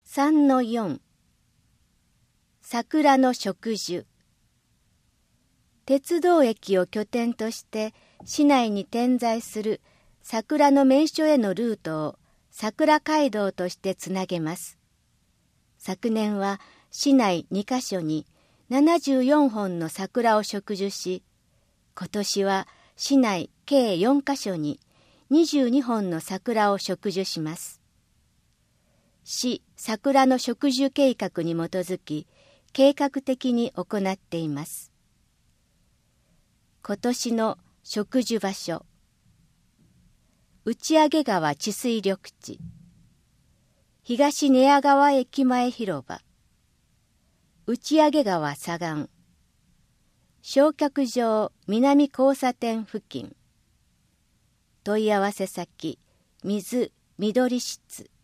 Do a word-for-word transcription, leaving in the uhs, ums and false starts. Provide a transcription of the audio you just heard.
さんのよん 桜の植樹。鉄道駅を拠点として市内に点在する桜の名所へのルートを桜街道としてつなげます。昨年は市内にカ所にななじゅうよんほんの桜を植樹し、今年は市内計よんカ所ににじゅうにほんの桜を植樹します。市桜の植樹計画に基づき計画的に行っています。今年の植樹場所。打上川治水緑地、東寝屋川駅前広場、打上川左岸、焼却場南交差点付近。問い合わせ先、水緑室。